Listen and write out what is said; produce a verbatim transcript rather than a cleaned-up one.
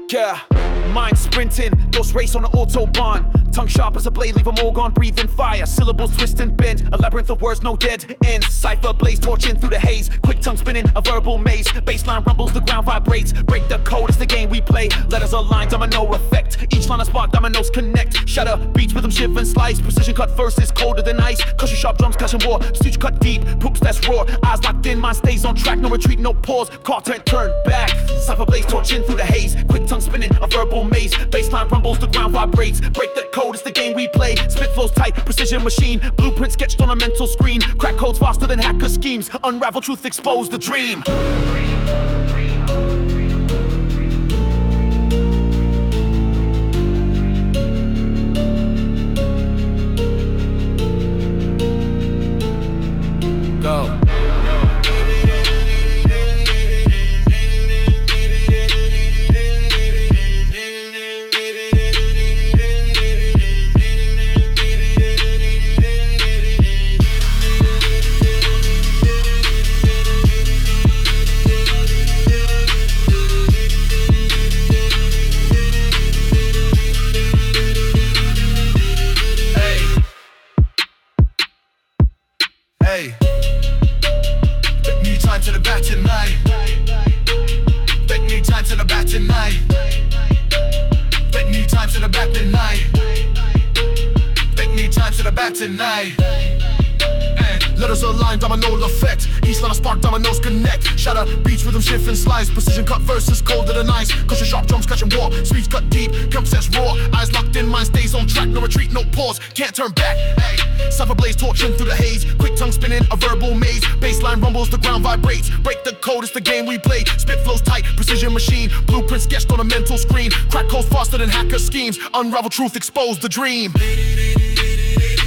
Yeah, mind sprinting, ghost race on the autobahn. Tongue sharp as a blade, leave them all gone, breathing fire. Syllables twist and bend, a labyrinth of words, no dead end. Cypher blaze, torching through the haze. Quick tongue spinning, a verbal maze. Baseline rumbles, the ground vibrates. Break the code, it's the game we play. Letters align, domino effect. Each line a spark, dominoes connect. Shatter, beats, rhythm, shift and slice. Precision cut verses, colder than ice. Cushion sharp drums, clashing war. Stitch cut deep, poops that's raw. Eyes locked in, mind stays on track. No retreat, no pause. Call turn, turn back. Cypher blaze, torching through the haze. Quick tongue spinning, a verbal maze. Baseline rumbles, the ground vibrates. Break the code, it's the game we play. Spit flows tight, precision machine. Blueprint sketched on a mental screen. Crack codes faster than hacker schemes. Unravel truth, expose the dream. Go. Hey, new time to the bat tonight. Bet new time to the bat tonight. Bet new time to the bat tonight. Bet new time to the bat tonight. Letters align, domino effect. Each line a spark, dominoes connect. Shatter, beats, rhythm, shift and slice. Precision cut verses, colder than ice. Cushion sharp drums, catching war. Speeds cut deep, concepts raw. Eyes locked in, mind stays on track. No retreat, no pause, can't turn back. Hey, cypher blaze, torching through the haze. Quick tongue spinning, a verbal maze. Baseline rumbles, the ground vibrates. Break the code, it's the game we play. Spit flows tight, precision machine. Blueprint sketched on a mental screen. Crack codes faster than hacker schemes. Unravel truth, expose the dream.